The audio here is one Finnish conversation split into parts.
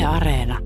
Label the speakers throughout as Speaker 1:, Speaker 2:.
Speaker 1: Yle Areena.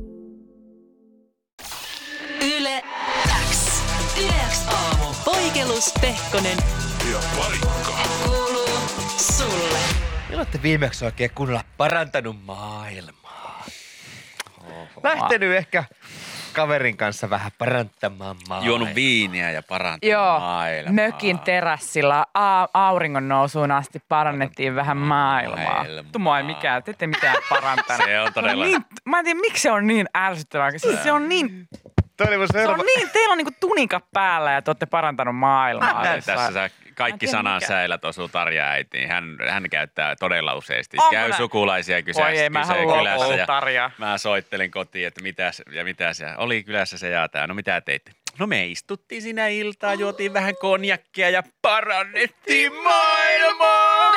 Speaker 2: Yle X. Yle X aamu. Poikelus, Pehkonen.
Speaker 3: Ja Parikka.
Speaker 2: Kuuluu sulle.
Speaker 4: Milloin olette viimeksi oikein kunnolla parantanut maailmaa? Lähtenyt ehkä kaverin kanssa vähän parantamaan maailmaa.
Speaker 5: Juonut viiniä ja parantanut
Speaker 6: Joo,
Speaker 5: maailmaa.
Speaker 6: mökin terassilla auringon nousuun asti parannettiin vähän maailmaa. Tumo ei mikään, te ette mitään parantanut.
Speaker 5: Se on todella.
Speaker 6: Niin, mä en tiedä, miksi se on niin ärsyttävää. Siis se on niin, teillä on niinku tunika päällä ja te olette parantanut maailmaa.
Speaker 5: Tässä sä kaikki
Speaker 6: Mä en tiedä
Speaker 5: sanansäilät osuu Tarja äitiin. Hän käyttää todella useasti.
Speaker 6: Onko
Speaker 5: Käy
Speaker 6: näin?
Speaker 5: sukulaisia
Speaker 6: Voi ei, mä
Speaker 5: kysyy
Speaker 6: haluan
Speaker 5: kylässä.
Speaker 6: olla Tarja.
Speaker 5: Mä soittelin kotiin, että mitäs. Ja oli kylässä se ja tää. No mitä teitte? No me istuttiin siinä iltaa, juotiin vähän konjakkia ja parannettiin maailmaa.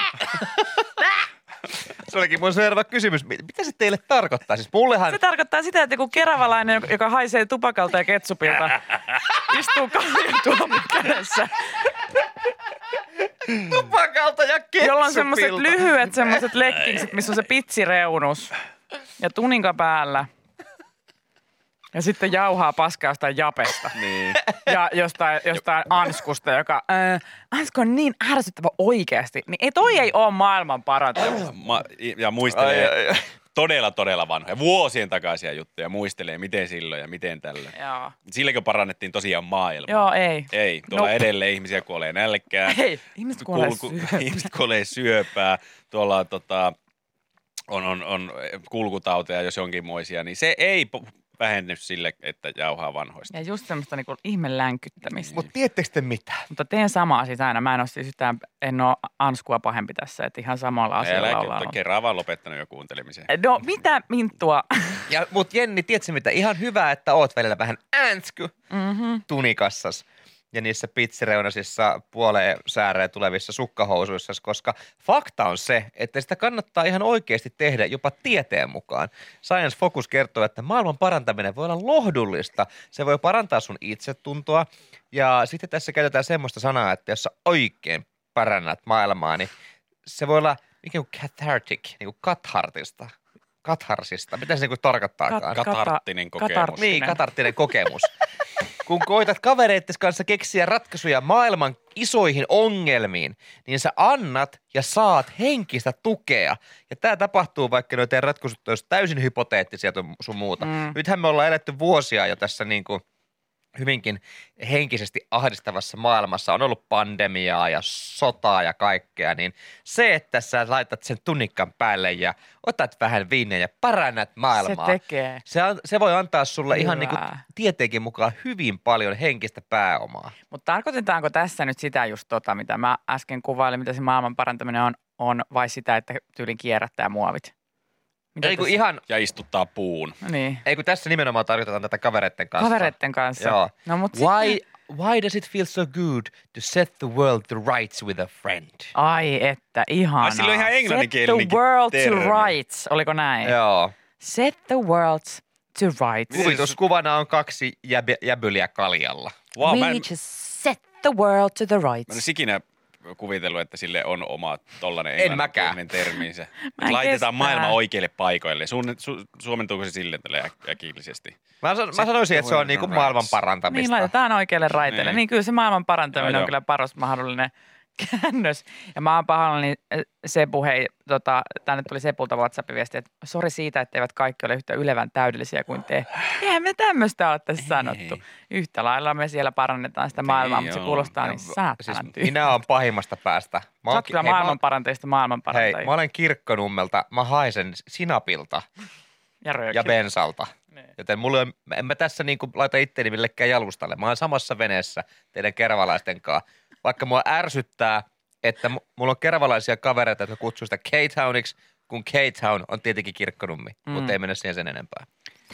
Speaker 4: Se olikin mun seuraava kysymys. Mitä se teille tarkoittaa? Siis mullehan...
Speaker 6: Se tarkoittaa sitä, että kun keravalainen, joka haisee tupakalta ja ketsupilta, istuu kaljantuomin kädessä,
Speaker 4: Tupakalta ja ketsupilta.
Speaker 6: jolla on semmoiset lyhyet semmoiset leggingsit, missä on se pitsireunus ja tuninka päällä. Ja sitten jauhaa paskaa jostain japesta.
Speaker 5: Niin.
Speaker 6: Ja jostain anskusta, joka... Ansku on niin ärsyttävä oikeasti. Niin ei ole maailman parantamista.
Speaker 5: Ja muistelee todella vanhoja, vuosien takaisia juttuja. Muistelee, miten silloin ja miten tällä.
Speaker 6: Joo.
Speaker 5: Silläkö parannettiin tosiaan maailmaa?
Speaker 6: Joo, ei.
Speaker 5: Ei, tuolla edelleen ihmisiä kuolee nälkään.
Speaker 6: Ei, ihmiset kuolee syöpään.
Speaker 5: Ihmiset kuolee syöpää. Tuolla on kulkutauteja, jos jonkinmoisia, niin se ei vähenny sille, että jauhaa vanhoista.
Speaker 6: Ja just semmoista niinku ihme länkyttämistä.
Speaker 4: Mutta tiedättekö te mitä?
Speaker 6: Mutta teen samaa siis aina. Mä en ole siis yhtään, en ole Anskua pahempi tässä, että ihan samalla asialla ollaan.
Speaker 5: Kerran vaan lopettanut jo kuuntelemisen.
Speaker 6: No mitä Minttua?
Speaker 4: Mut Jenni, tiedätkö mitä? Ihan hyvä, että oot välillä vähän tunikassas ja niissä pitsireunasissa puoleen sääreen tulevissa sukkahousuissa, koska fakta on se, että sitä kannattaa ihan oikeasti tehdä jopa tieteen mukaan. Science Focus kertoo, että maailman parantaminen voi olla lohdullista. Se voi parantaa sun itsetuntoa ja sitten tässä käytetään semmoista sanaa, että jos sä oikein parannat maailmaa, niin se voi olla ikään kuin cathartic, niin kuin katharsista. Mitä se niin tarkoittaakaan?
Speaker 5: Katarttinen kokemus.
Speaker 4: Niin, katarttinen kokemus. Kun koitat kavereittes kanssa keksiä ratkaisuja maailman isoihin ongelmiin, niin sä annat ja saat henkistä tukea. Ja tämä tapahtuu, vaikka noiden ratkaisut olisi täysin hypoteettisia sun muuta. Nythän me ollaan eletty vuosia jo tässä niin kuin hyvinkin henkisesti ahdistavassa maailmassa. On ollut pandemiaa ja sotaa ja kaikkea, niin se, että sä laitat sen tunikkan päälle ja otat vähän viiniä ja parannat maailmaa.
Speaker 6: Se tekee.
Speaker 4: Se voi antaa sulle ihan niin kuin
Speaker 6: Hyvä.
Speaker 4: tieteenkin mukaan hyvin paljon henkistä pääomaa.
Speaker 6: Mutta tarkoitetaanko tässä nyt sitä just mitä mä äsken kuvailin, mitä se maailman parantaminen on vai sitä, että tyylin kierrättää muovit? Mitä
Speaker 4: Ei kun
Speaker 6: tässä-
Speaker 4: ihan,
Speaker 5: Ja istuttaa puun.
Speaker 6: Niin.
Speaker 4: ei kun tässä nimenomaan tarkoitetaan tätä kavereitten kanssa.
Speaker 6: Kavereitten kanssa.
Speaker 4: Joo.
Speaker 6: No, mut
Speaker 4: Why does it feel so good to set the world to rights with a friend?
Speaker 6: Ai että, ihanaa.
Speaker 5: Ai, sillä on ihan englanninkielinenkin
Speaker 6: Set the world
Speaker 5: termi.
Speaker 6: to rights, oliko näin?
Speaker 4: Joo.
Speaker 6: Set the world to rights.
Speaker 4: Kuvituskuvana on kaksi jäbyliä kaljalla.
Speaker 5: Wow,
Speaker 6: We
Speaker 5: mä en
Speaker 6: just set the world to the rights.
Speaker 5: olisi ikinä kuvitellut, että sille on oma tollainen
Speaker 4: En mäkään.
Speaker 5: englanninkielinen terminsä.
Speaker 6: en
Speaker 5: Laitetaan
Speaker 6: kestä.
Speaker 5: maailma oikeille paikoille. Suomentuuko se silleen tälle äkillisesti?
Speaker 4: Mä sanoisin, että se on niinku maailman
Speaker 6: Niin,
Speaker 4: parantamista.
Speaker 6: laitetaan oikealle raiteelle.
Speaker 5: Niin.
Speaker 6: Niin kyllä se maailman parantaminen
Speaker 5: Joo,
Speaker 6: on
Speaker 5: joo.
Speaker 6: kyllä paras mahdollinen käännös. Ja mä oon pahoillani Sepu, hei, tänne tuli Sepulta WhatsApp-viesti, että sori siitä, että eivät kaikki ole yhtä ylevän täydellisiä kuin te. Eihän me tämmöistä ole tässä sanottu. Yhtä lailla me siellä parannetaan sitä maailmaa, mutta se
Speaker 5: joo.
Speaker 6: kuulostaa niin
Speaker 4: Siis
Speaker 6: saatanan tyhjältä.
Speaker 4: minä olen pahimmasta päästä.
Speaker 6: Sä oot kyllä maailmanparantajista maailmanparantajia.
Speaker 4: Hei, mä olen Kirkkonummelta. Mä haisen sinapilta
Speaker 6: Ja rööki.
Speaker 4: ja bensalta.
Speaker 6: Niin.
Speaker 4: Joten en mä tässä niinku laita itteeni millekään jalustalle. Mä oon samassa veneessä teidän keravalaisten kanssa. Vaikka mua ärsyttää, että mulla on keravalaisia kavereita, jotka kutsuu sitä K-Towniksi, kun K-Town on tietenkin Kirkkonummi. Mutta ei mennä siihen sen enempää.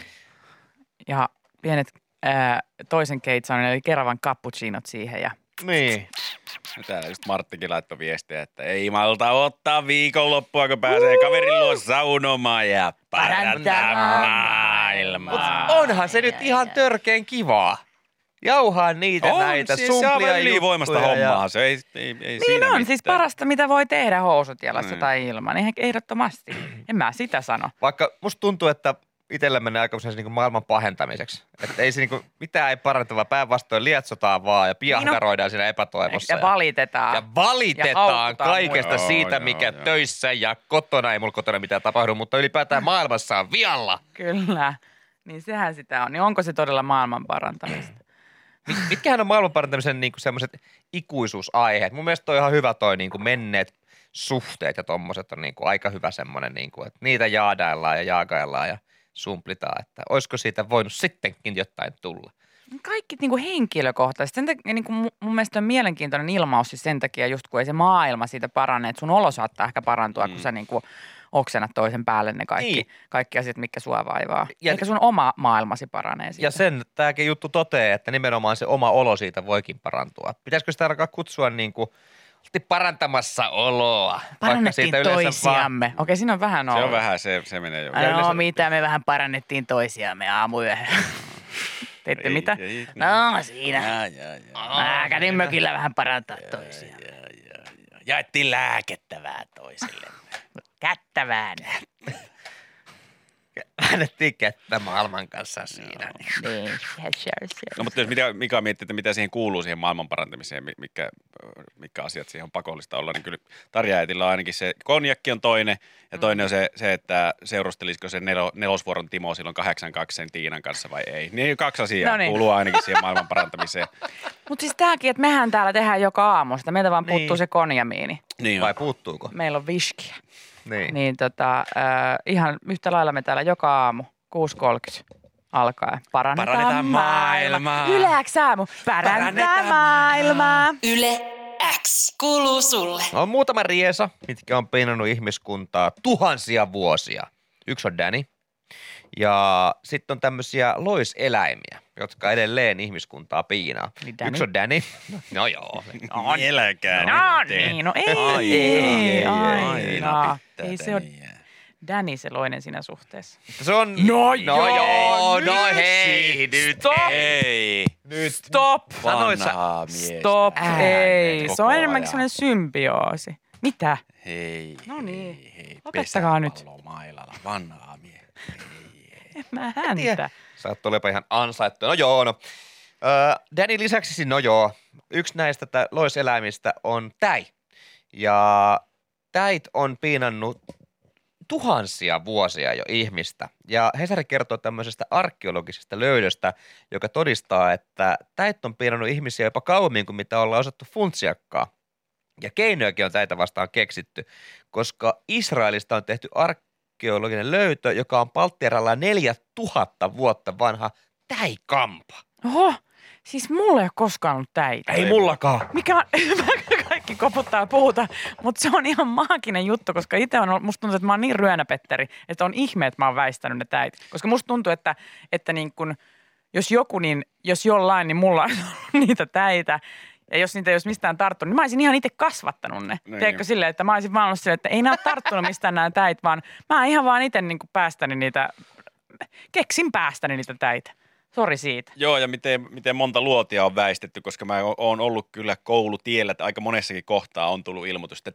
Speaker 6: Ja pienet toisen keitsanon, eli Keravan cappuccinot siihen ja
Speaker 4: Niin.
Speaker 5: Täällä just Marttikin laittoi viestiä, että ei malta ottaa viikonloppua, kun pääsee kaverin luo saunomaan ja parantaa maailmaa.
Speaker 4: Onhan se nyt ihan törkeen kivaa. Jauhaa niitä näitä
Speaker 5: siis se on
Speaker 4: sumplia
Speaker 5: aivan ylivoimasta
Speaker 4: juttuja ja-
Speaker 5: hommaa. Se ei
Speaker 6: niin
Speaker 5: siinä
Speaker 6: on,
Speaker 5: mitään.
Speaker 6: siis parasta mitä voi tehdä housut jalassa
Speaker 5: Niin.
Speaker 6: tai ilman. Ehdottomasti. En mä sitä sano.
Speaker 4: Vaikka musta tuntuu, että itsellä menee aika usein niin maailman pahentamiseksi. Että ei se niin mitään ei parantavaa, päinvastoin lietsotaan vaan ja piahkaroidaan siinä epätoivossa.
Speaker 6: Ja valitetaan.
Speaker 4: Ja valitetaan
Speaker 6: haukutaan
Speaker 4: kaikesta
Speaker 5: muita.
Speaker 4: siitä,
Speaker 5: Joo,
Speaker 4: mikä
Speaker 5: joo.
Speaker 4: töissä ja kotona, ei mulla kotona mitään tapahdu, mutta ylipäätään maailmassa on vialla.
Speaker 6: Kyllä. Niin sehän sitä on. Niin onko se todella maailman parantamista?
Speaker 4: Mitkähän on maailman parantamisen niin semmoiset ikuisuusaiheet? Mun mielestä toi ihan hyvä toi niin menneet suhteet ja tommoset on niin aika hyvä semmoinen, niin että niitä jaadaillaan ja jaagaillaan ja sumplitaan, että olisiko siitä voinut sittenkin jotain tulla.
Speaker 6: Kaikki niin kuin henkilökohtaisesti. Sen takia, niin kuin mun mielestä on mielenkiintoinen ilmaus siis sen takia, just kun ei se maailma siitä parane, että sun olo saattaa ehkä parantua, kun sä niin kuin oksennat toisen päälle ne kaikki asiat, mitkä sua vaivaa.
Speaker 4: Ja
Speaker 6: Ehkä sun oma maailmasi paranee siitä.
Speaker 4: Ja sen tämäkin juttu toteaa, että nimenomaan se oma olo siitä voikin parantua. Pitäisikö sitä alkaa kutsua niin kuin parantamassa oloa?
Speaker 6: Parannettiin toisiamme. Okei, siinä on vähän ollut.
Speaker 5: Se on vähän, se menee jo.
Speaker 6: No mitä, me vähän parannettiin toisiamme aamuyöhön. Teitte mitä? No siinä. Mä kävin mökillä vähän parantaa toisiamme.
Speaker 5: Jaettiin lääkettävää toisillemme.
Speaker 6: Kättä vähän.
Speaker 4: Annettiin kättä maailman kanssa siinä.
Speaker 5: No mutta jos Mika miettii, että mitä siihen kuuluu siihen maailman parantamiseen, mitkä asiat siihen on pakollista olla, niin kyllä Tarja äitillä on ainakin se konjakki on toinen, ja toinen on se että seurustelisiko se nelosvuoron Timo silloin 82 sen Tiinan kanssa vai ei. Niin 2 asiaa kuuluu ainakin siihen maailman parantamiseen.
Speaker 6: Mutta siis tämäkin, että mehän täällä tehdään joka aamu sitä, meiltä vaan puuttuu
Speaker 4: Niin.
Speaker 6: se konjamiini.
Speaker 5: Niin
Speaker 4: Vai puuttuuko?
Speaker 6: Meillä on viskiä.
Speaker 4: Niin.
Speaker 6: Ihan yhtä lailla me täällä joka aamu 6.30 alkaen.
Speaker 5: Parannetaan maailmaa.
Speaker 6: Yleäks aamu. Parannetaan maailmaa.
Speaker 2: Yle X kuuluu sulle.
Speaker 4: On muutama riesa, mitkä on piinannut ihmiskuntaa tuhansia vuosia. Yksi on Danny. Ja sitten on tämmöisiä loiseläimiä, jotka edelleen ihmiskuntaa piinaa.
Speaker 6: Niin Danny.
Speaker 4: Yksi on Danny. No joo.
Speaker 5: Eläkää
Speaker 6: No
Speaker 5: nyt.
Speaker 6: niin, no ei.
Speaker 5: Aina pitää
Speaker 6: Ei se ole
Speaker 5: Daniä.
Speaker 6: Danny se loinen siinä suhteessa.
Speaker 4: Se on...
Speaker 6: No
Speaker 4: joo,
Speaker 6: nyt
Speaker 4: no hei, nyt.
Speaker 6: Stop.
Speaker 5: Ei.
Speaker 4: Nyt.
Speaker 6: Stop.
Speaker 4: Sanoit sä-
Speaker 5: Vanhaa miestä.
Speaker 6: Stop. Ei.
Speaker 5: Koko
Speaker 6: Se on enemmänkin
Speaker 5: ajan.
Speaker 6: semmoinen symbioosi. Mitä?
Speaker 5: Hei.
Speaker 6: No niin.
Speaker 5: Hei.
Speaker 6: Lopettakaa nyt.
Speaker 5: Pesäpallomailalla. Vanhaa miestä.
Speaker 6: En mä häntä.
Speaker 4: Saat olepa ihan ansaittu. No joo, no. Danny lisäksi, no joo, yksi näistä loiseläimistä on täi. Ja täit on piinannut tuhansia vuosia jo ihmistä. Ja Hesari kertoo tämmöisestä arkeologisesta löydöstä, joka todistaa, että täit on piinannut ihmisiä jopa kauemmin kuin mitä ollaan osattu funtsiakkaa. Ja keinojakin on täitä vastaan keksitty, koska Israelista on tehty arkeologinen löytö, joka on Palttiaralla 4000 vuotta vanha täikampa.
Speaker 6: Oho, siis mulla ei ole koskaan ollut täitä.
Speaker 4: Ei mullakaan.
Speaker 6: Mikä on, kaikki koputtaa ja puhuta, mutta se on ihan maaginen juttu, koska itse on, musta tuntuu, että mä oon niin ryönäpetteri, että on ihme, että mä oon väistänyt ne täit. Koska musta tuntuu, että niin kun, jos joku, niin jos jollain, niin mulla on ollut niitä täitä. Ja jos niitä ei olisi mistään tarttunut, niin mä olisin ihan itse kasvattanut ne.
Speaker 5: Niin.
Speaker 6: Tiedätkö silleen, että mä olisin vaan ollut silleen, että ei nämä ole tarttunut mistään nämä täit, vaan mä ihan vaan itse niin päästäni niitä, keksin päästäni niitä täitä. Sori siitä.
Speaker 5: Joo, ja miten monta luotia on väistetty, koska mä oon ollut kyllä koulutiellä, että aika monessakin kohtaa on tullut ilmoitus, että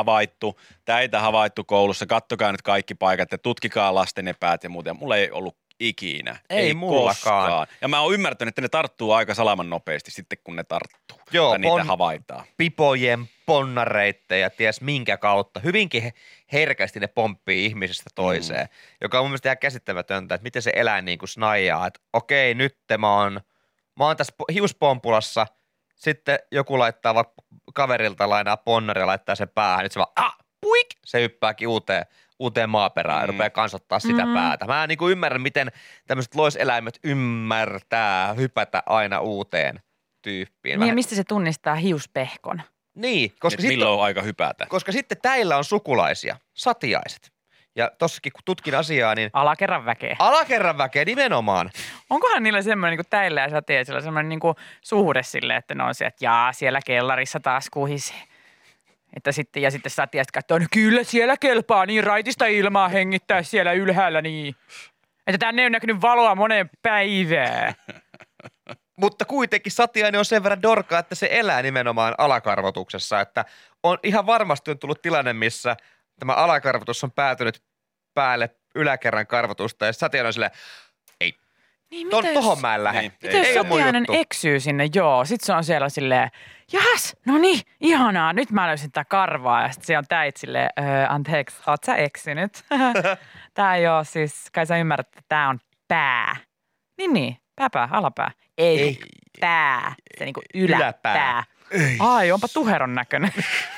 Speaker 5: täitä havaittu koulussa, kattokaa nyt kaikki paikat ja tutkikaa lasten epäät ja muuta. Ja mulla ei ollut ikinä.
Speaker 4: Ei mullakaan.
Speaker 5: Koskaan. Ja mä oon ymmärtänyt, että ne tarttuu aika salaman nopeasti sitten, kun ne tarttuu.
Speaker 4: Joo,
Speaker 5: tai niitä havaitaan.
Speaker 4: Pipojen, ponnareitten ja ties minkä kautta. Hyvinkin herkästi ne pomppii ihmisestä toiseen, joka on mun mielestä ihan käsittämätöntä, että miten se eläin niin kuin snaijaa, että okei, nyt mä oon tässä hiuspompulassa, sitten joku laittaa vaikka kaverilta lainaa ponnari ja laittaa sen päähän, nyt se vaan, puik, se hyppääkin uuteen maaperään ja rupeaa kansottaa sitä päätä. Mä en niin kuin ymmärrä, miten tämmöiset loiseläimet ymmärtää hypätä aina uuteen tyyppiin.
Speaker 6: Niin ja mistä se tunnistaa hiuspehkon?
Speaker 4: Niin, koska
Speaker 5: Milloin on aika hypätä?
Speaker 4: koska sitten täillä on sukulaisia, satiaiset. Ja tossakin kun tutkin asiaa, niin
Speaker 6: Alakerran väkeä.
Speaker 4: alakerran väkeä nimenomaan.
Speaker 6: Onkohan niillä semmoinen niin kuin täillä ja sateisilla semmoinen niin kuin suhde silleen, että ne on se, että jaa, siellä kellarissa taas kuhisee. Että sitten, ja sitten satiaiset katsoo, no kyllä siellä kelpaa niin raitista ilmaa hengittää siellä ylhäällä niin. Että tänne ei ole näkynyt valoa moneen päivään.
Speaker 4: Mutta kuitenkin satiainen on sen verran dorka, että se elää nimenomaan alakarvotuksessa. Että on ihan varmasti on tullut tilanne, missä tämä alakarvotus on päätynyt päälle yläkerran karvotusta ja Satiainen on silleen,
Speaker 6: Niin,
Speaker 4: tohon mä en lähde.
Speaker 5: Niin,
Speaker 6: Miten jos
Speaker 4: ei ole mun
Speaker 6: Satiainen
Speaker 4: juttu.
Speaker 6: eksyy sinne, joo. Sitten se on siellä silleen, jas, no niin, ihanaa, nyt mä löysin tää karvaa. Ja sitten se on täit silleen, anteeksi, oot sä eksynyt? Tää ei oo siis, kai sä ymmärrät, että tää on pää. Niin, pääpää, alapää. Ei. Pää, se niinku yläpää. Ai, onpa tuheron näköinen.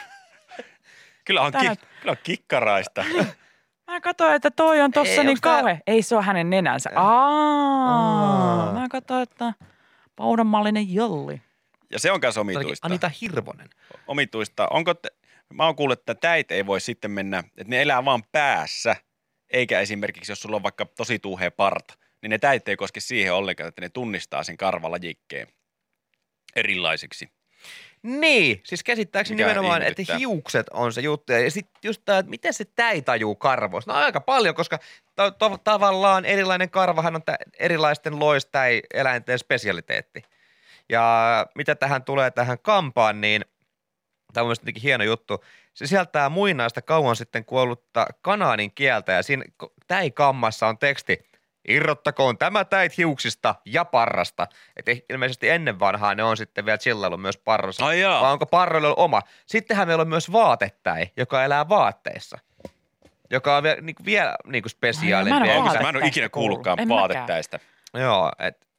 Speaker 5: Kyllä on kikkaraista.
Speaker 6: Mä katsoin, että toi on tossa
Speaker 4: Ei,
Speaker 6: niin
Speaker 4: onks tää-
Speaker 6: kauhean. Ei se ole hänen nenänsä. Mä katsoin, että paudanmallinen jolli.
Speaker 5: Ja se on myös
Speaker 4: Todellakin
Speaker 5: omituista.
Speaker 4: Anita Hirvonen.
Speaker 5: Omituista. Mä oon kuullut, että täit ei voi sitten mennä, että ne elää vaan päässä, eikä esimerkiksi, jos sulla on vaikka tosi tuuhea parta, niin ne täit ei koske siihen ollenkaan, että ne tunnistaa sen karvalajikkeen erilaisiksi.
Speaker 4: Niin, siis käsittääkseni
Speaker 5: Mikä
Speaker 4: nimenomaan, että
Speaker 5: ihmetyttää.
Speaker 4: hiukset on se juttu. Ja sitten just tämä, että miten se täi tajuu karvoista. No aika paljon, koska tavallaan erilainen karvahan on erilaisten loistäi eläinten spesialiteetti. Ja mitä tähän tulee tähän kampaan, niin tämä on mielestäni jotenkin hieno juttu. Se sisältää muinaista kauan sitten kuollutta kanaanin kieltä ja siinä täikammassa on teksti: irrottakoon tämä täit hiuksista ja parrasta. Että ilmeisesti ennen vanhaa ne on sitten vielä chillaillut myös parrassa.
Speaker 5: Ai jaa.
Speaker 4: Vai onko parroilla ollut oma? Sittenhän meillä on myös vaatettäi, joka elää vaatteissa. Joka on vielä niinku spesiaalinen.
Speaker 6: Ai, mä en oo
Speaker 5: Mä en ole
Speaker 6: vaatetäistä
Speaker 5: ikinä kuullutkaan
Speaker 6: kuullut. En
Speaker 5: vaatettäistä.
Speaker 4: Joo,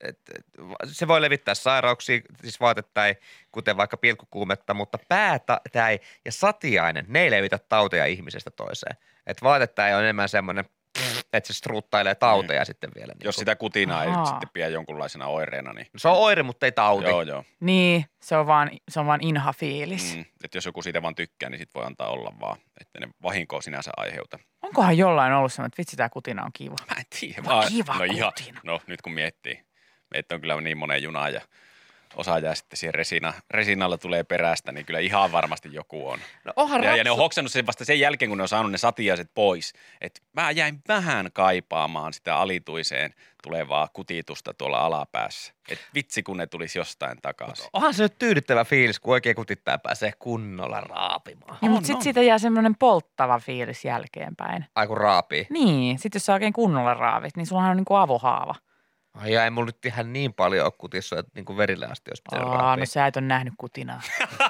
Speaker 4: se voi levittää sairauksia, siis vaatettäi, kuten vaikka pilkkukuumetta, mutta päätäi ja satiainen, ne ei levitä tauteja ihmisestä toiseen. Että vaatettäi on enemmän semmoinen, että se struttailee tauteja sitten vielä.
Speaker 5: Jos sitä kutinaa ei
Speaker 6: Ahaa.
Speaker 5: nyt sitten pidä jonkunlaisena oireena, niin
Speaker 4: Se on oire, mutta ei tauti.
Speaker 5: joo.
Speaker 6: Niin, se on vaan inha-fiilis.
Speaker 5: Että jos joku siitä vaan tykkää, niin sit voi antaa olla vaan, että ne vahinkoa sinänsä aiheuta.
Speaker 6: Onkohan jollain ollut semmoinen, että vitsi tää kutina on kiva?
Speaker 5: Mä en tiedä.
Speaker 6: Kiva kutina.
Speaker 5: No nyt kun miettii, että on kyllä niin monen junaan ja osa jää sitten siihen resinalla tulee perästä, niin kyllä ihan varmasti joku on.
Speaker 4: No onhan
Speaker 5: Ja ne on hoksannut sen vasta sen jälkeen, kun ne on saanut ne satiaiset pois. Että mä jäin vähän kaipaamaan sitä alituiseen tulevaa kutitusta tuolla alapäässä. Että vitsi, kun ne tulisi jostain takaisin.
Speaker 4: Onhan se nyt tyydyttävä fiilis, kun oikein kutittaa pääsee kunnolla raapimaan.
Speaker 6: Niin, mutta sitten siitä jää semmoinen polttava fiilis jälkeenpäin.
Speaker 4: Ai kun raapii.
Speaker 6: Niin, sitten jos sä oikein kunnolla raavit, niin sullahan on niinku avohaava.
Speaker 4: Ai ei mulla nyt ihan niin paljon ole kutissa, että niinku verille asti olisi pitänyt raapia.
Speaker 6: No sä et ole nähnyt kutinaa.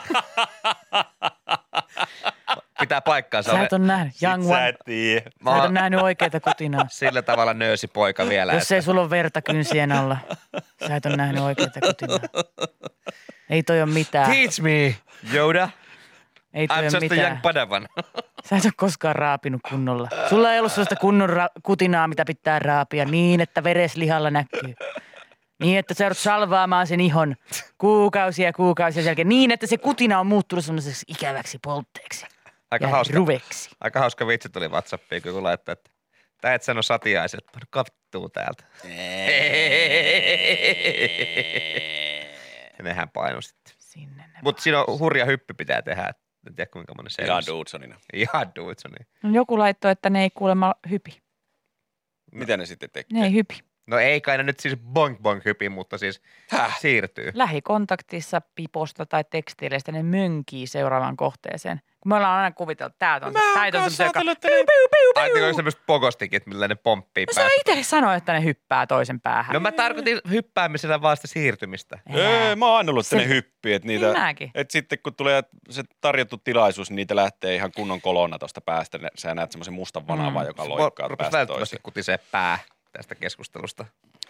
Speaker 4: Pitää paikkaansa.
Speaker 6: Sä et ole nähnyt. Young one.
Speaker 5: tiedä.
Speaker 4: Mä
Speaker 6: Sä et ole
Speaker 4: oon
Speaker 6: nähnyt oikeita kutinaa.
Speaker 4: sillä tavalla nöösi poika vielä.
Speaker 6: Jos ei sulla ole verta kynsien alla, sä et ole nähnyt oikeita kutinaa. Ei toi ole mitään.
Speaker 4: Teach me, Yoda.
Speaker 6: Ei toi
Speaker 4: I'm
Speaker 6: ole
Speaker 4: just a
Speaker 6: mitään.
Speaker 4: young padawan.
Speaker 6: Sä et ole koskaan raapinut kunnolla. Sulla ei ollut sellaista kunnon kutinaa, mitä pitää raapia niin, että vereslihalla näkyy. Niin, että sä joudut salvaamaan sen ihon kuukausia jälkeen. Niin, että se kutina on muuttunut semmoiseksi ikäväksi poltteeksi.
Speaker 4: Aika
Speaker 6: Ja
Speaker 4: hauska.
Speaker 6: ruveksi.
Speaker 4: Aika hauska vitsi tuli WhatsAppiin, kun laittaa, että tää et sano satiaiset. Panu kattuu täältä. Ja nehän painu sitten.
Speaker 6: Sinne ne
Speaker 4: Mutta siinä on hurja hyppy pitää tehdä. En tiedä kuinka monen se
Speaker 5: Ihan Dudsonina.
Speaker 4: Ihan Dudsoni.
Speaker 6: No, joku laittoi, että ne ei kuulemma hypi.
Speaker 5: Mitä ne sitten tekee?
Speaker 6: Ne ei hypi.
Speaker 4: No ei kai ne nyt siis bonk bonk hypi, mutta siis siirtyy.
Speaker 6: Lähikontaktissa piposta tai tekstiileistä ne mönkii seuraavaan kohteeseen. Kun me ollaan aina kuviteltu, että täältä on se. Täältä on se, joka...
Speaker 4: Ajatteko onko semmoiset pogostikit, millä ne pomppii
Speaker 6: No sä
Speaker 4: päästä?
Speaker 6: itse sanoit, että ne hyppää toisen päähän.
Speaker 4: No mä tarkoitin hyppäämisellä vaan sitä siirtymistä.
Speaker 5: Ei, mä oon aina ollut, että ne
Speaker 6: Se-
Speaker 5: hyppii. Että niitä,
Speaker 6: Niin mäkin.
Speaker 5: että sitten kun tulee se tarjottu tilaisuus, niin niitä lähtee ihan kunnon kolonna tuosta päästä. Sä näet semmoisen mustan vanavan, joka loikkaa
Speaker 4: Rupes
Speaker 5: päästä
Speaker 4: välttämättä
Speaker 5: toiseen.
Speaker 4: kutisee pää tästä keskustelusta.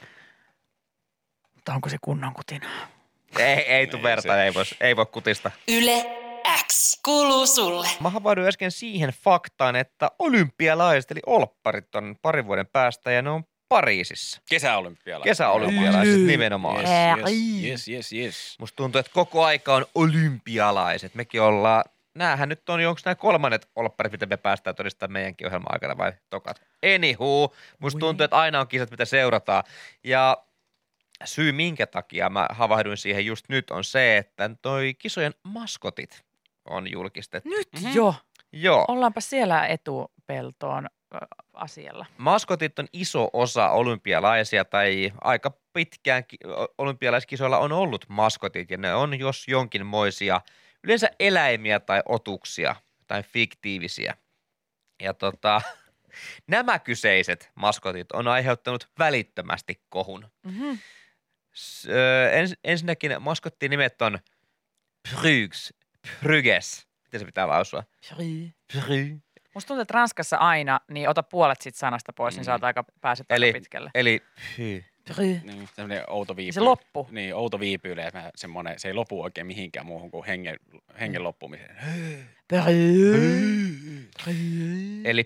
Speaker 6: Mutta onko se kunnon kutina?
Speaker 4: Ei tule verta, ei voi kutista.
Speaker 2: Yle X kuuluu sulle.
Speaker 4: Mä havahduin äsken siihen faktaan, että olympialaiset eli olpparit on parin vuoden päästä ja ne on Pariisissa.
Speaker 5: Kesäolympialaiset.
Speaker 4: Kesäolympialaiset nimenomaan.
Speaker 5: Yes.
Speaker 4: Musta tuntuu, että koko aika on olympialaiset. Mekin ollaan, näähän nyt on, onko nämä kolmannet olpparit, mitä me päästään todistamaan meidänkin ohjelman aikana vai tokat? Anywho, musta tuntuu, että aina on kisat, mitä seurataan. Ja syy, minkä takia mä havahduin siihen just nyt, on se, että toi kisojen maskotit on julkistettu.
Speaker 6: Nyt jo.
Speaker 4: Joo.
Speaker 6: Ollaanpa siellä etupeltoon asialla.
Speaker 4: Maskotit on iso osa olympialaisia tai aika pitkään olympialaiskisoilla on ollut maskotit ja ne on jos jonkinmoisia yleensä eläimiä tai otuksia tai fiktiivisiä. Ja Nämä kyseiset maskotit on aiheuttanut välittömästi kohun.
Speaker 6: Mhm.
Speaker 4: Ensinnäkin maskottinimet on Pryges. Miten se pitää lausua? Pry.
Speaker 6: Musta tuntuu, että Ranskassa aina, niin ota puolet siitä sanasta pois, niin saat pääset aika pitkälle.
Speaker 4: Eli
Speaker 5: Niin, tämmöinen outo viipyy.
Speaker 6: Se loppu.
Speaker 5: Niin, outo viipyily, että semmoinen, se ei lopu oikein mihinkään muuhun kuin hengen loppumiseen.
Speaker 4: Eli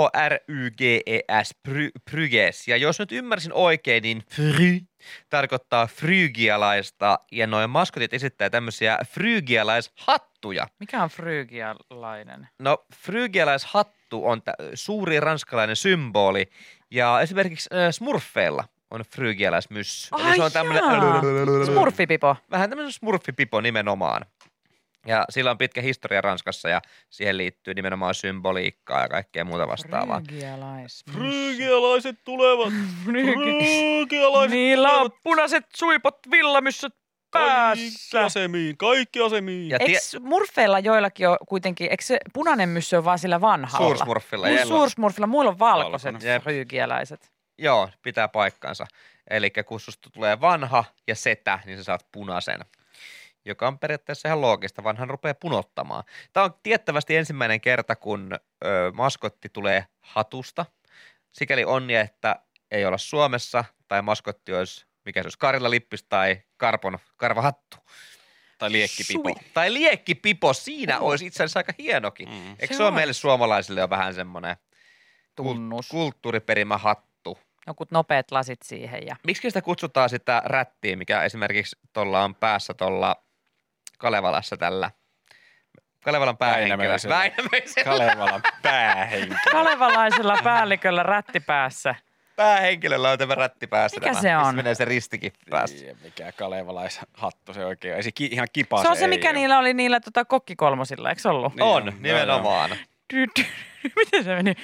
Speaker 4: PHRYGES, Pryges. Ja jos nyt ymmärsin oikein, niin fry tarkoittaa frygialaista, ja noin maskotit esittää tämmöisiä frygialaishattuja.
Speaker 6: Mikä on frygialainen?
Speaker 4: No, frygialaishattu on suuri ranskalainen symboli, ja esimerkiksi smurfeilla on frygialaismyssy. Eli se on tämmöinen
Speaker 6: Smurfipipo.
Speaker 4: vähän tämmöinen smurfipipo nimenomaan. Ja sillä on pitkä historia Ranskassa ja siihen liittyy nimenomaan symboliikkaa ja kaikkea muuta vastaavaa.
Speaker 5: Frygialaiset tulevat! Frygialaiset
Speaker 6: Niillä on punaiset suipot villamyssöt päässä.
Speaker 5: Kaikki asemiin.
Speaker 4: Ja
Speaker 6: Eikö smurfeilla joillakin ole kuitenkin, eikö se punainen myssy ole vaan sillä vanhalla?
Speaker 4: Suursmurfilla.
Speaker 6: Suursmurfilla, muilla on valkoiset
Speaker 5: Valkoinen.
Speaker 6: frygialaiset.
Speaker 4: Joo, pitää paikkansa. Eli kun susta tulee vanha ja setä, niin sä saat punaisen. Joka on periaatteessa ihan loogista, vaan hän rupeaa punottamaan. Tämä on tiettävästi ensimmäinen kerta, kun maskotti tulee hatusta. Sikäli onni, että ei olla Suomessa, tai maskotti olisi, mikä se olisi, Karilla lippis tai karvahattu.
Speaker 5: Tai liekkipipo.
Speaker 4: Tai liekkipipo, siinä olisi itse asiassa aika hienokin. Eikö se ole meille suomalaisille jo vähän semmoinen
Speaker 6: Tunnus.
Speaker 4: kulttuuriperimähattu?
Speaker 6: Jokut nopeat lasit siihen. Ja...
Speaker 4: Miksi sitä kutsutaan sitä rättiä, mikä esimerkiksi tuolla on päässä tuolla Kalevalassa tällä Kalevalan päähenkilöllä. Väinämöisellä.
Speaker 5: Kalevalan päähenkilö.
Speaker 6: Kalevalaisella päälliköllä rätti päässä.
Speaker 4: Päähenkilöllä on tämä rätti päässä.
Speaker 6: Mikä
Speaker 4: tämä.
Speaker 6: se on?
Speaker 4: Missä menee se ristikin päässä.
Speaker 5: Mikä kalevalaishattu se oikein. Ei se ihan kipaa.
Speaker 6: Se on se, mikä niillä oli niillä kokkikolmosilla, eikö se ollut?
Speaker 5: Niin
Speaker 4: On,
Speaker 5: on,
Speaker 4: nimenomaan.
Speaker 6: Miten se meni?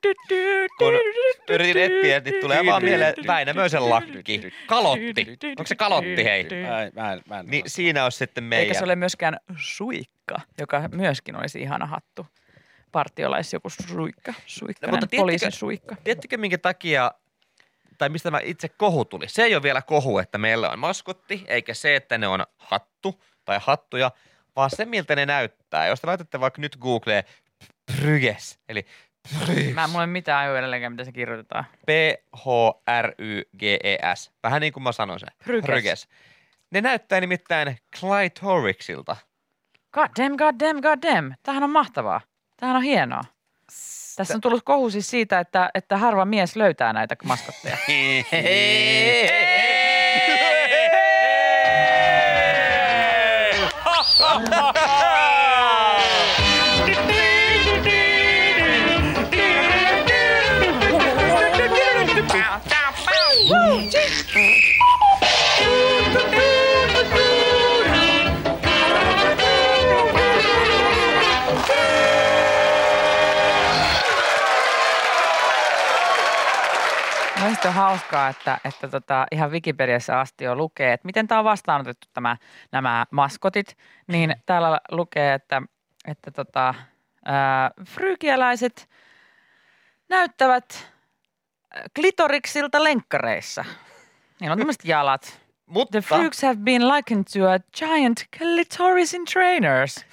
Speaker 4: Kun yritin etsiä, niin tulee vaan mieleen Väinämöisen lakki. Kalotti. Onko se kalotti, hei?
Speaker 5: Mä en
Speaker 4: Niin siinä olisi sitten meidän.
Speaker 6: Eikä se ole myöskään suikka, joka myöskin olisi ihana hattu. Partiolais joku suikkanen,
Speaker 4: mutta
Speaker 6: poliisin suikka.
Speaker 4: Tiedättekö minkä takia, tai mistä tämä itse kohu tuli? Se ei ole vielä kohu, että meillä on maskotti, eikä se, että ne on hattu tai hattuja, vaan se, miltä ne näyttää. Jos te laitatte vaikka nyt Googleen Pryges, eli Pryges.
Speaker 6: Mä en mulle mitään ajoa edelleenkään, mitä se kirjoitetaan.
Speaker 4: P-H-R-Y-G-E-S. Vähän niin kuin mä sanoin sen.
Speaker 6: Pryges.
Speaker 4: Ne näyttää nimittäin clitoriksilta.
Speaker 6: God damn. Tämähän on mahtavaa. Tämähän on hienoa. Tässä on tullut kohu siis siitä, että harva mies löytää näitä maskotteja. Mielestäni on hauskaa, että ihan Wikipediassa asti jo lukee, että miten tämä on vastaanotettu nämä maskotit. Niin täällä lukee, että frygialaiset näyttävät klitoriksilta lenkkareissa. Niillä on tämmöiset jalat.
Speaker 4: Mutta
Speaker 6: The frugs have been likened to a giant clitoris in trainers.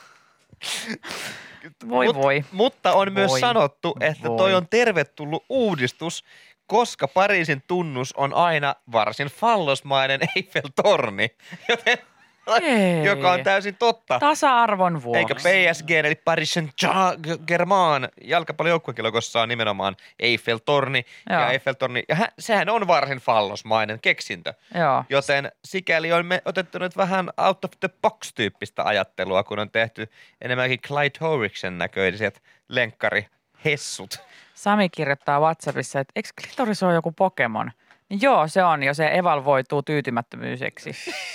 Speaker 6: Voi.
Speaker 4: Mutta on myös
Speaker 6: Voi.
Speaker 4: sanottu, että toi
Speaker 6: Voi.
Speaker 4: on tervetullut uudistus, koska Pariisin tunnus on aina varsin fallosmainen Eiffel-torni, joten,
Speaker 6: Ei.
Speaker 4: joka on täysin totta.
Speaker 6: Tasa-arvon vuoksi.
Speaker 4: Eikä PSG eli Paris Saint-Germain jalkapallojoukkuekilokossa on nimenomaan Eiffel-torni.
Speaker 6: Joo.
Speaker 4: Ja Eiffel-torni, ja sehän on varsin fallosmainen keksintö.
Speaker 6: Joo.
Speaker 4: Joten sikäli on me otettu nyt vähän out of the box-tyyppistä ajattelua, kun on tehty enemmänkin clitoriksen näköiset lenkkarihessut.
Speaker 6: Sami kirjoittaa WhatsAppissa, että eikö klitoris ole joku Pokemon? Niin joo, se on jo. Se evalvoituu tyytymättömyyseksi.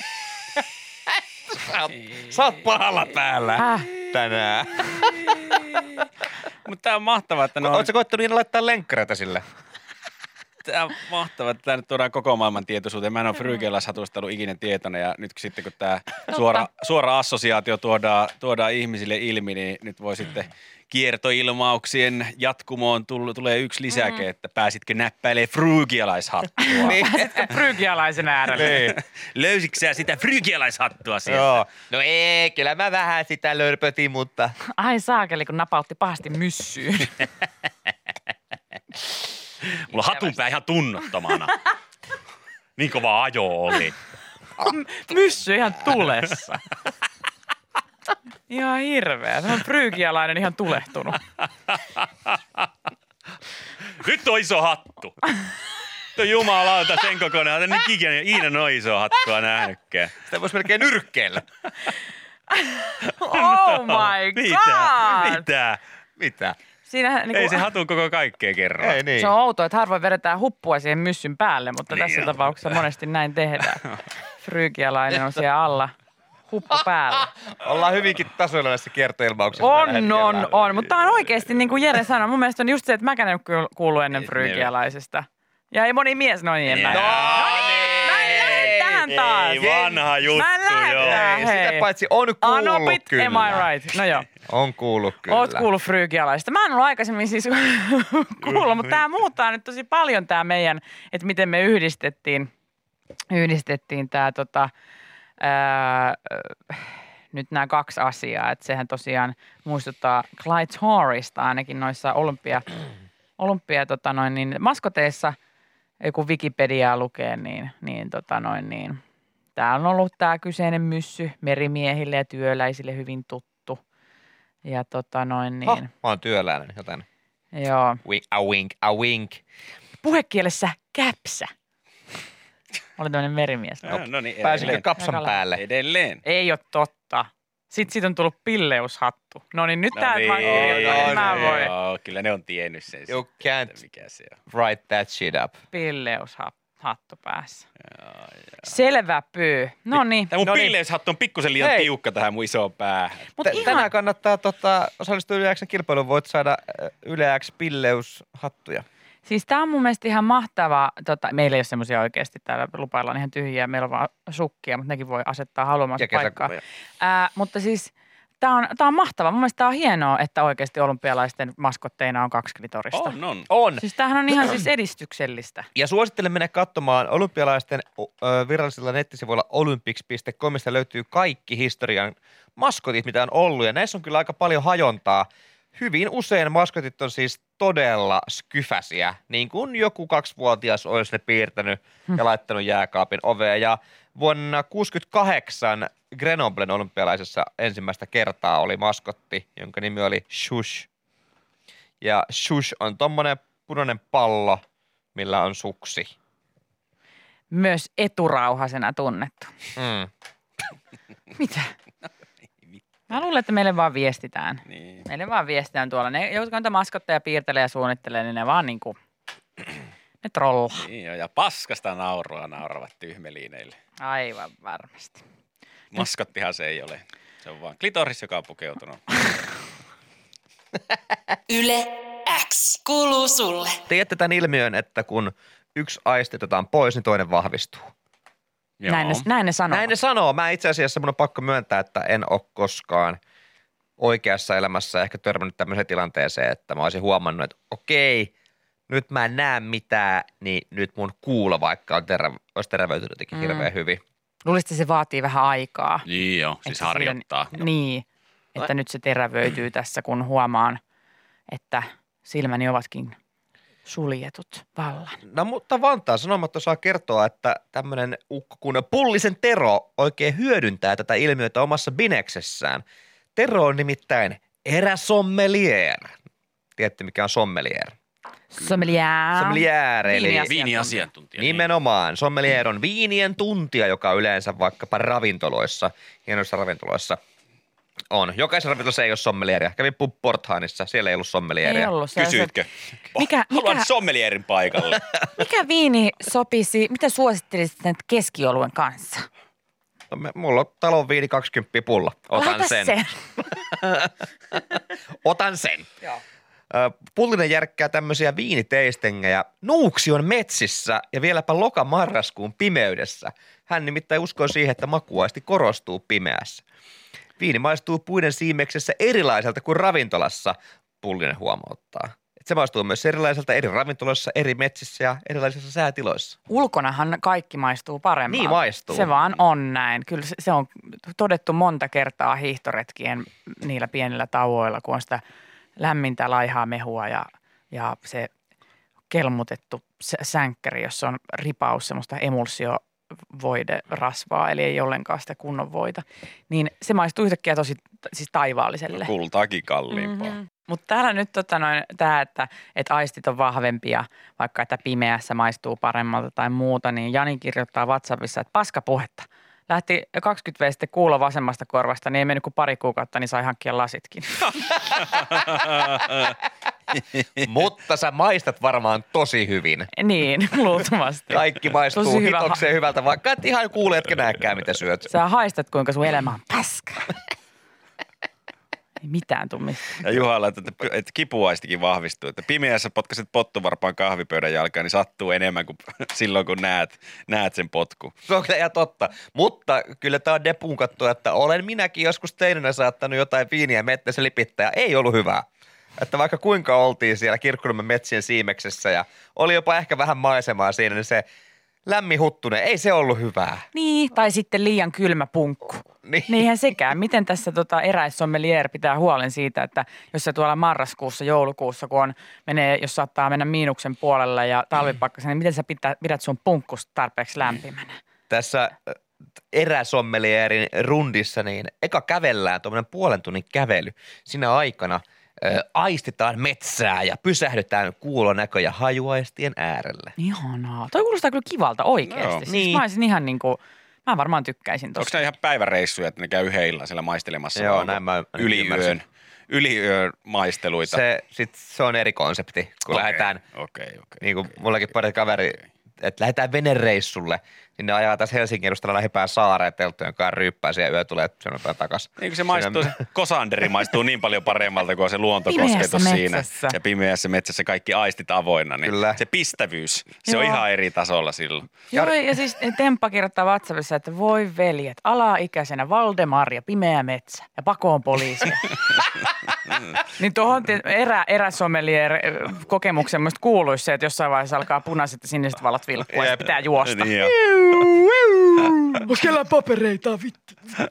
Speaker 4: Sä oot pahalla päällä tänään.
Speaker 5: Mutta tää on mahtavaa, että ne on...
Speaker 4: Ootko koittanut laittaa lenkkareita sille?
Speaker 5: Tämä on mahtavaa, että tämä nyt tuodaan koko maailman tietoisuuteen. Mä en ole Frygelaishatusta ollut ikinä tietoinen ja nyt sitten kun tämä suora assosiaatio tuodaan ihmisille ilmi, niin nyt voi sitten kiertoilmauksien jatkumoon tulee yksi lisäke, että pääsitkö näppäilemään Frygelaishattua.
Speaker 6: Pääsitkö Frygialaisen äärelle?
Speaker 4: Niin.
Speaker 5: Löysitkö sä sitä Frygelaishattua sieltä?
Speaker 4: Joo. No ei, kyllä mä vähän sitä lörpötin, mutta...
Speaker 6: Ai saakeli, kun napautti pahasti myssyyn.
Speaker 5: Mulla on hatunpää ihan tunnottomana. Niin kova ajo oli.
Speaker 6: Myssy ihan tulessa. Ihan hirveä. Se on Frygialainen ihan tulehtunut.
Speaker 5: Nyt on iso hattu. Tuo jumalauta sen kokonaan. Olen nyt ikinä noin iso hattua nähnytkään.
Speaker 4: Sitä voisi melkein nyrkkeellä.
Speaker 6: Oh my god!
Speaker 4: Mitä?
Speaker 6: Siinähän, niin
Speaker 5: Ei se hatun koko kaikkea kerran.
Speaker 4: Ei niin.
Speaker 6: Se on outoa, että harvoin vedetään huppua siihen myssyn päälle, mutta
Speaker 5: Niin
Speaker 6: tässä
Speaker 5: on.
Speaker 6: tapauksessa monesti näin tehdään. Frygialainen on siellä alla, huppu päällä.
Speaker 4: Ollaan hyvinkin tasoilla näissä kiertoilmauksissa.
Speaker 6: On. Mutta tämä on oikeasti, niin kuin Jere sanoi, mun mielestä on just se, että mäkään en ole kuullut ennen
Speaker 5: Niin,
Speaker 6: Frygialaisesta. Ja ei moni mies noin
Speaker 5: Ei.
Speaker 6: enää. Mä en lähde tähän taas.
Speaker 5: Ei vanha juttu,
Speaker 6: Mä en lähde
Speaker 5: joo.
Speaker 6: tähän,
Speaker 4: Ei,
Speaker 6: hei.
Speaker 4: sitä paitsi on kuullut
Speaker 6: Anopit,
Speaker 4: kyllä.
Speaker 6: am I right? No joo.
Speaker 4: On kuullut kyllä.
Speaker 6: Oot kuullut Frygialaisesta. Mä en ollut aikaisemmin siis kuullut, mutta tämä muuttaa nyt tosi paljon tämä meidän, että miten me yhdistettiin tämä nyt nämä kaksi asiaa. Että sehän tosiaan muistuttaa Clyde Tourista ainakin noissa maskoteissa, kun Wikipediaa lukee, niin tämä on ollut tämä kyseinen myssy merimiehille ja työläisille hyvin tuttu. Ja
Speaker 4: Mä oon työläinen, joten
Speaker 6: joo.
Speaker 4: a wink.
Speaker 6: Puhekielessä käpsä. Olen tämmöinen merimies.
Speaker 5: No niin,
Speaker 4: Pääsinkö
Speaker 5: edelleen.
Speaker 4: kapsan päälle?
Speaker 5: Edelleen.
Speaker 6: Ei ole totta. Sitten siitä on tullut pilleushattu. No niin, nyt
Speaker 5: No
Speaker 6: tää
Speaker 5: niin,
Speaker 6: mä kirjoitan,
Speaker 4: no
Speaker 6: mä voin.
Speaker 5: joo, kyllä ne on tiennyt sen.
Speaker 4: You
Speaker 5: sitten,
Speaker 4: can't
Speaker 5: mikä se on.
Speaker 4: write that shit up.
Speaker 6: Pilleushattu päässä. Selvä pyy. No niin.
Speaker 5: Tämä mun
Speaker 4: Noniin.
Speaker 5: pilleyshattu on pikkusen liian
Speaker 4: Hei.
Speaker 5: tiukka tähän mun isoon päähän.
Speaker 6: Mutta
Speaker 4: Tänään kannattaa osallistua Yle X:n kilpailuun. Voit saada Yle X pilleushattuja.
Speaker 6: siis tää on mun mielestä ihan mahtavaa. Meillä ei ole semmoisia oikeasti. Täällä lupaillaan ihan tyhjiä. Meillä on vaan sukkia, mutta nekin voi asettaa haluamansa
Speaker 4: Ja
Speaker 6: paikkaan.
Speaker 4: kesäkuvia.
Speaker 6: Mutta siis tää on mahtavaa. Mun mielestä tää on hienoa, että oikeasti olympialaisten maskotteina on 2 klitorista.
Speaker 5: On.
Speaker 4: On.
Speaker 6: Siis tämähän on ihan siis edistyksellistä.
Speaker 4: Ja suosittelen mennä katsomaan olympialaisten virallisilla nettisivuilla olympics.comista löytyy kaikki historian maskotit, mitä on ollut. Ja näissä on kyllä aika paljon hajontaa. Hyvin usein maskotit on siis todella skyfäsiä, niin kuin joku 2-vuotias olisi ne piirtänyt ja laittanut jääkaapin oveen. Ja vuonna 1968 Grenoblen olympialaisessa ensimmäistä kertaa oli maskotti, jonka nimi oli Shush. Ja Shush on tommonen punainen pallo, millä on suksi.
Speaker 6: Myös eturauhasena tunnettu.
Speaker 4: Mm.
Speaker 6: Mitä? Mä luulen, että meille vaan viestitään.
Speaker 5: Niin.
Speaker 6: Meille vaan viestitään tuolla. Ne, jotka niitä maskotteja piirtelee ja suunnittelee, niin ne vaan niinku, ne trollaa.
Speaker 5: Niin on, ja paskasta naurua nauravat tyhmeliineille.
Speaker 6: Aivan varmasti.
Speaker 5: Maskottihan se ei ole. Se on vaan klitoris, joka on pukeutunut.
Speaker 2: Yle X kuuluu sulle.
Speaker 4: Tiedätte tämän ilmiön, että kun yksi aisti otetaan pois, niin toinen vahvistuu.
Speaker 6: Näin ne sanoo.
Speaker 4: Näin ne sanoo. Mä itse asiassa mun on pakko myöntää, että en ole koskaan oikeassa elämässä ehkä törmännyt tämmöiseen tilanteeseen, että mä olisin huomannut, että okei, nyt mä en näe mitään, niin nyt mun kuulo vaikka olisi terävöitynyt jotenkin hirveän hyvin.
Speaker 6: Luulisin, että se vaatii vähän aikaa.
Speaker 5: Niin joo, siis
Speaker 6: Että
Speaker 5: harjoittaa.
Speaker 6: Niin, että nyt se terävöityy tässä, kun huomaan, että silmäni ovatkin suljetut vallan.
Speaker 4: No mutta Vantaan Sanomat osaa kertoa, että tämmöinen ukko kuin Pullisen Tero oikein hyödyntää tätä ilmiötä omassa bineksessään. Tero on nimittäin eräsommelier. Tiedätte mikä on sommelier?
Speaker 6: Sommelier.
Speaker 4: Eli
Speaker 5: Viiniasiantuntija.
Speaker 4: nimenomaan. Sommelier on viinien tuntija, joka yleensä vaikkapa ravintoloissa, hienoissa ravintoloissa on. Jokaisessa ravintolassa ei ole sommelieria. Kävin Pub Porthainissa, siellä ei ollut sommelieria.
Speaker 6: Ei ollut.
Speaker 5: Kysytkö?
Speaker 6: Mikä
Speaker 5: sommelierin paikalle.
Speaker 6: mikä viini sopisi, mitä suosittelisit näitä keskioluen kanssa?
Speaker 4: No, mulla on talon viini 20 pulla. Otan
Speaker 6: Laita
Speaker 4: sen.
Speaker 6: se.
Speaker 4: Otan sen.
Speaker 6: Joo.
Speaker 4: Pullinen järkkää tämmöisiä viiniteistengejä Nuuksion metsissä ja vieläpä loka-marraskuun pimeydessä. Hän nimittäin uskoo siihen, että makuaisti korostuu pimeässä. Viini maistuu puiden siimeksessä erilaiselta kuin ravintolassa, Pullinen huomauttaa. Se maistuu myös erilaiselta eri ravintoloissa, eri metsissä ja erilaisissa säätiloissa.
Speaker 6: Ulkonahan kaikki maistuu paremmin.
Speaker 4: Niin maistuu.
Speaker 6: Se vaan on näin. Kyllä se on todettu monta kertaa hiihtoretkien niillä pienillä tauoilla, kun on sitä lämmintä laihaa mehua ja se kelmutettu sänkkäri, jossa on ripaus semmoista emulsiovoiderasvaa, eli ei ollenkaan sitä kunnon voita. Niin se maistuu yhtäkkiä tosi siis taivaalliselle.
Speaker 5: Kultaakin kalliimpaa.
Speaker 6: Mm-hmm. Mutta täällä nyt tämä, että aistit on vahvempia, vaikka että pimeässä maistuu paremmalta tai muuta, niin Jani kirjoittaa WhatsAppissa, että paskapuhetta. Lähti 20 V sitten kuulo vasemmasta korvasta, niin ei mennyt kuin pari kuukautta, niin sai hankkia lasitkin.
Speaker 4: Mutta sä maistat varmaan tosi hyvin.
Speaker 6: Niin, luultavasti.
Speaker 4: Kaikki maistuu hitokseen hyvältä, vaikka et ihan kuule, etkä näkään, mitä syöt.
Speaker 6: Sä haistat, kuinka sun elämä on paska. Ei mitään tuu mistään.
Speaker 5: Ja Juha että kipuaistikin vahvistuu, että pimeässä potkaset pottuvarpaan kahvipöydän jalkaan, niin sattuu enemmän kuin silloin, kun näet sen potku.
Speaker 4: Se on kyllä ihan totta, mutta kyllä tämä on depun katsoa, että olen minäkin joskus teinenä saattanut jotain viiniä mettässä lipittää, ei ollut hyvää. Että vaikka kuinka oltiin siellä Kirkkonummen metsien siimeksessä ja oli jopa ehkä vähän maisemaa siinä, niin se lämmin huttunen, ei se ollut hyvää.
Speaker 6: Niin, tai sitten liian kylmä punkku.
Speaker 4: Niin.
Speaker 6: Niinhän sekään. Miten tässä eräissommelier pitää huolen siitä, että jos se tuolla marraskuussa, joulukuussa, kun jos saattaa mennä miinuksen puolella ja talvipakkasena, niin miten sä pidät sun punkkusta tarpeeksi lämpimänä?
Speaker 4: Tässä eräsommelierin rundissa, niin eka kävellään tuommoinen 0,5 tunnin kävely. Siinä aikana aistitaan metsää ja pysähdytään kuulonäkö- ja hajuaistien äärelle.
Speaker 6: Ihanaa. Toi kuulostaa kyllä kivalta oikeasti.
Speaker 5: No,
Speaker 6: siis
Speaker 4: niin.
Speaker 6: Mä olisin ihan niinku, mä varmaan tykkäisin tosta.
Speaker 5: Onko nämä ihan päiväreissuja, että ne käy yhden illan siellä maistelemassa?
Speaker 4: Joo, näin mä
Speaker 5: yliöön maisteluita.
Speaker 4: Se on eri konsepti, kun lähdetään,
Speaker 5: Okei.
Speaker 4: niin kuin mullakin pari kaveri, että lähdetään venereissulle, niin ne ajaa tässä Helsingin edustalla lähipään saareen telttojen kanssa ryyppää siellä yö tulee sanotaan takas.
Speaker 5: Niin kuin se maistuu, se kosanderi maistuu niin paljon paremmalta kuin se luontokosketus siinä. Ja pimeässä metsässä kaikki aistit avoinna, niin
Speaker 4: kyllä.
Speaker 5: Se pistävyys, se on ihan eri tasolla silloin.
Speaker 6: Joo, ja siis Temppa kirjoittaa WhatsAppissa, että voi veljet, alaikäisenä Valdemar ja pimeä metsä ja pakoon poliisi. Niin tuohon eräsommelier kokemuksen musta kuuluisi se, että jossain vaiheessa alkaa punaiset ja siniset valot vilkkua ja pitää juosta.
Speaker 5: Niin
Speaker 6: Onko siellä papereita, vittu?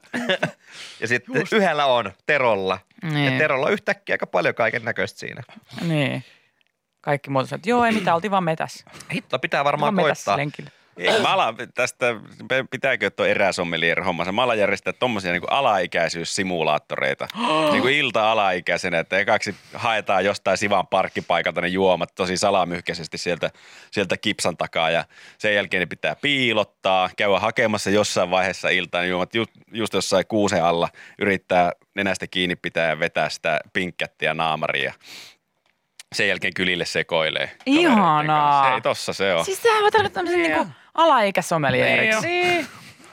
Speaker 4: Ja sitten yhdellä on Terolla.
Speaker 6: Niin.
Speaker 4: Ja Terolla on yhtäkkiä aika paljon kaiken näköistä siinä.
Speaker 6: Niin. Kaikki muut sanoo, että joo, ei mitään, oltiin vaan metässä.
Speaker 4: Hitto, pitää varmaan koittaa.
Speaker 6: Lenkillä.
Speaker 5: Mä alan tästä, pitääkö tuo eräsommelier hommansa? Mä alan järjestää tommosia niin kuin alaikäisyyssimulaattoreita. Niin kuin ilta-alaikäisenä, että ekaksi haetaan jostain Sivan parkkipaikalta ne juomat tosi salamyhkäisesti sieltä kipsan takaa. Ja sen jälkeen ne pitää piilottaa, käydä hakemassa jossain vaiheessa iltaa ne juomat just jossain kuusen alla. Yrittää nenästä kiinni pitää ja vetää sitä pinkkättiä naamaria. Sen jälkeen kylille sekoilee.
Speaker 6: Ihanaa.
Speaker 5: Ei, tossa se on.
Speaker 6: Siis sehän voi tarkoittaa tämmöisen niinku alaikäsommelieriksi.
Speaker 5: Niin.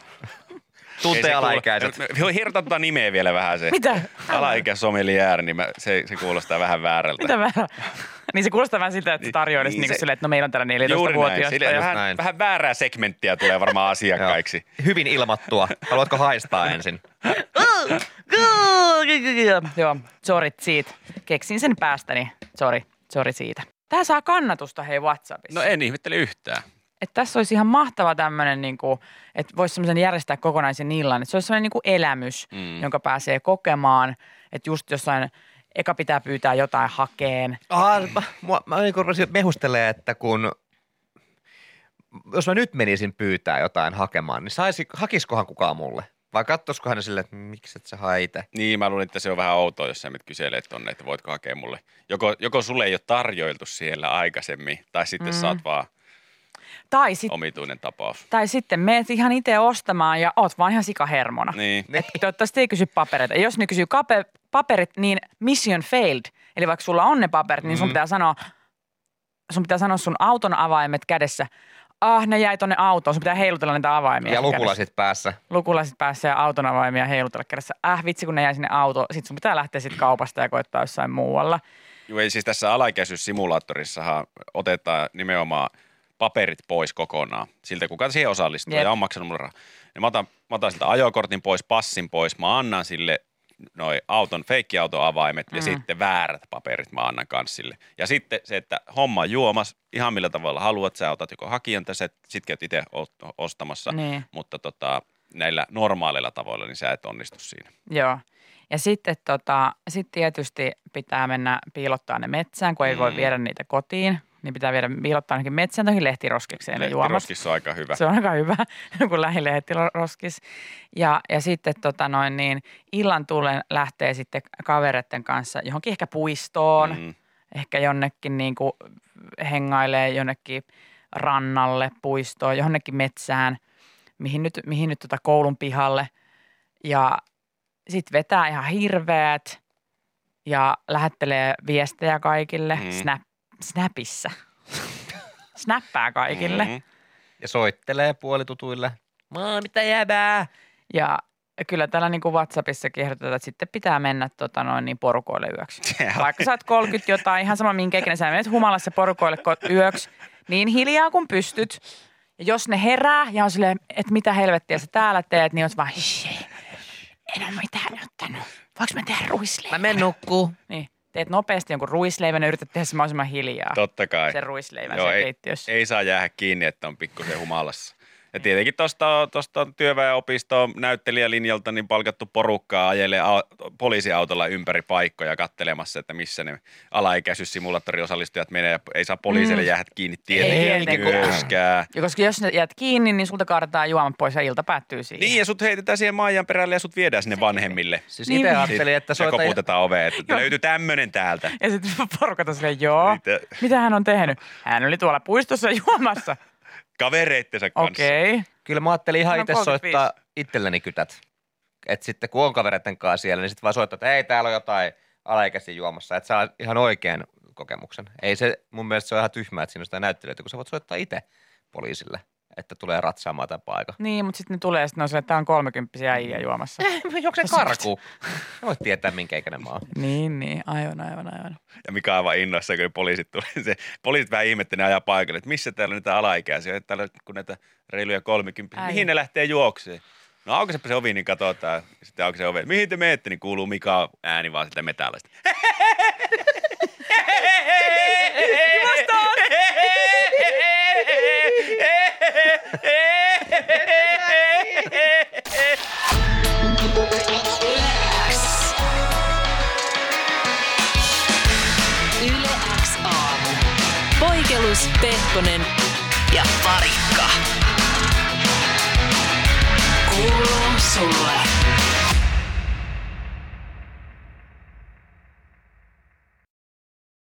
Speaker 4: Tuntee alaikäiset.
Speaker 5: Hirta tuota nimeä vielä vähän se.
Speaker 6: Mitä?
Speaker 5: Alaikäsommelier, niin se kuulostaa vähän väärältä.
Speaker 6: Mitä vähän? Niin se kuulostaa vähän siltä, että tarjoilisi niin silleen, että no meillä on täällä 14-vuotiaista.
Speaker 5: Vähän väärää segmenttiä tulee varmaan asiakkaiksi.
Speaker 4: Hyvin ilmattua. Haluatko haistaa ensin?
Speaker 6: Joo, sorit siitä. Keksin sen päästäni. Sori siitä. Tää saa kannatusta hei WhatsAppissa.
Speaker 5: No en ihmettele yhtään.
Speaker 6: Että tässä olisi ihan mahtava tämmöinen, niinku, että voisi semmoisen järjestää kokonaisen illan. Että se olisi semmoinen niinku elämys, jonka pääsee kokemaan. Että just jossain, eka pitää pyytää jotain hakeen.
Speaker 4: Mä niinku rupesin mehustelemaan, että jos mä nyt menisin pyytää jotain hakemaan, niin hakiskohan kukaan mulle? Vai kattoisikohan ne silleen, että miksi et sä haite?
Speaker 5: Niin, mä luulen, että se on vähän outoa, jos sä nyt kyselet tonne, että voitko hakea mulle. Joko sulle ei ole tarjoiltu siellä aikaisemmin, tai sitten sä oot vaan omituinen tapaus.
Speaker 6: Tai sitten meet ihan itse ostamaan ja oot vaan ihan sikahermona.
Speaker 5: Niin.
Speaker 6: Että toivottavasti ei kysy papereita. Jos ne kysyy paperit, niin mission failed. Eli vaikka sulla on ne paperit, niin sun pitää sanoa sun auton avaimet kädessä. Ne jäi tonne autoon, sun pitää heilutella niitä avaimia.
Speaker 4: Ja lukulasit päässä.
Speaker 6: Lukulasit päässä ja auton avaimia heilutella kädessä. Vitsi kun ne jäi sinne autoon. Sitten sun pitää lähteä sitten kaupasta ja koittaa jossain muualla.
Speaker 5: Joo, ei siis tässä alaikäisyyssimulaattorissahan otetaan nimenomaan paperit pois kokonaan siltä, kuka siihen osallistuu ja on maksanut mulle rahaa. Ja mä otan siltä ajokortin pois, passin pois, mä annan sille noi feikkiauton avaimet ja sitten väärät paperit mä annan kans sille. Ja sitten se, että homma juomas ihan millä tavalla haluat, sä otat joko hakijan tässä, sit käyt itse ostamassa, mutta näillä normaaleilla tavoilla niin sä et onnistu siinä.
Speaker 6: Joo. Ja sitten sit tietysti pitää mennä piilottaa ne metsään, kun ei voi viedä niitä kotiin. Niin pitää viedä piilottaa ainakin metsään toki lehtiroskikseen ne juomat.
Speaker 5: Lehtiroskissa on aika hyvä.
Speaker 6: Se on aika hyvä, kun lähilehtiroskis. Ja sitten illan tullen lähtee sitten kavereiden kanssa johonkin ehkä puistoon. Ehkä jonnekin niin kuin hengailee jonnekin rannalle, puistoon, jonnekin metsään, mihin nyt koulun pihalle. Ja sitten vetää ihan hirveät ja lähettelee viestejä kaikille Snapissa. Snappaa kaikille.
Speaker 4: Ja soittelee puolitutuille. Mitä jäbää?
Speaker 6: Ja kyllä täällä niin kuin WhatsAppissakin ehdotetaan, että sitten pitää mennä porukoille yöksi. Vaikka sä oot 30 jotain, ihan sama minkä ikinä sä menet humalassa porukoille yöksi, niin hiljaa kun pystyt. Ja jos ne herää ja on silleen, että mitä helvettiä sä täällä teet, niin oot vaan, en ole mitään ottanut. Voinko mä tehdä ruisleivän?
Speaker 4: Mä menen nukkuu.
Speaker 6: Niin. Teet nopeasti jonkun ruisleivän ja yrität tehdä se mahdollisimman hiljaa.
Speaker 5: Totta kai.
Speaker 6: Sen ruisleivän siellä keittiössä.
Speaker 5: Ei saa jäädä kiinni, että on pikkusen humalassa. Ja tietenkin tuosta työväenopistoon näyttelijälinjalta niin palkattu porukkaa ajelee poliisiautolla ympäri paikkoja kattelemassa, että missä ne alaikäisyyssimulaattoriosallistujat menee ja ei saa poliisille jäädä kiinni tietenkin myöskään.
Speaker 6: Ja koska jos ne jäät kiinni, niin sulta kaartaa juomat pois ja ilta päättyy siihen.
Speaker 5: Niin ja sut heitetään siihen Maajan perälle ja sut viedään sinne vanhemmille.
Speaker 4: Siis itse ajattelin, että
Speaker 5: ja koputetaan oveen, että löytyy tämmönen täältä.
Speaker 6: Ja sitten porukata silleen, mitä hän on tehnyt? Hän oli tuolla puistossa juomassa.
Speaker 5: Kavereittensa kanssa.
Speaker 6: Okei.
Speaker 4: Kyllä mä ajattelin ihan itse soittaa itselleni kytät. Että sitten kun on kavereiden kanssa siellä, niin sitten vaan soittaa, että ei täällä on jotain alaikäisiä juomassa. Että saa ihan oikean kokemuksen. Ei se, mun mielestä se on ihan tyhmää, että siinä on sitä näyttelyitä, kun sä voit soittaa itse poliisille, että tulee ratsaamaan tämän paikan.
Speaker 6: Niin, mutta sitten ne tulee, että tää on 30 äijä juomassa.
Speaker 4: Jokseen karkuun. Sä voit tietää, minkä ikäinen mä oon.
Speaker 6: Niin, aivan.
Speaker 5: Ja mikä on aivan innoissa, kun poliisit tulee. Poliisit vähän ihmettä, ne ajaa paikalle, että missä täällä on niitä alaikäisiä, että täällä kun näitä reiluja 30. Mihin ne lähtee juokseen? No aukaisepa se ovi, niin katsotaan. Sitten aukaisee ovi. Mihin te meette, niin kuuluu Mika ääni vaan sitä metälästä.
Speaker 6: Vastaan!
Speaker 2: Yle X aamu. Poikelus, Pehkonen ja Parikka. Kuuluu sulle.